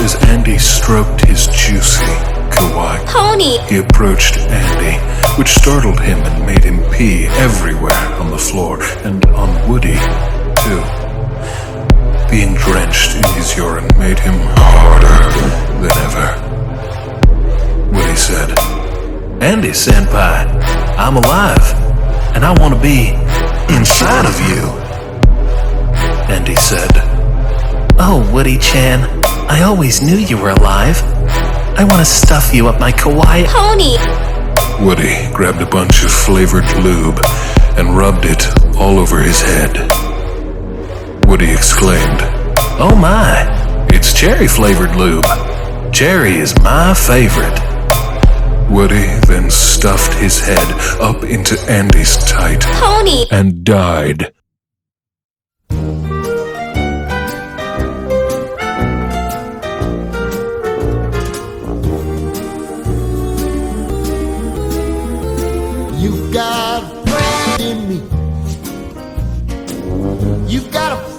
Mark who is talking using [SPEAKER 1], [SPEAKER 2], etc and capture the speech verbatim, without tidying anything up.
[SPEAKER 1] as Andy stroked his juicy kawaii,
[SPEAKER 2] Pony!
[SPEAKER 1] he approached Andy, which startled him and made him pee everywhere on the floor and on Woody, too. Being drenched in his urine made him harder than ever. Woody said, "Andy-senpai, I'm alive, and I want to be inside of you." Andy said,
[SPEAKER 3] "Oh, Woody-chan, I always knew you were alive. I want to stuff you up my kawaii."
[SPEAKER 2] Pony!
[SPEAKER 1] Woody grabbed a bunch of flavored lube and rubbed it all over his head. Woody exclaimed, "Oh my, it's cherry-flavored lube. Cherry is my favorite." Woody then stuffed his head up into Andy's tight
[SPEAKER 2] Pony!
[SPEAKER 1] and died.
[SPEAKER 4] You've got a friend in me. You've got a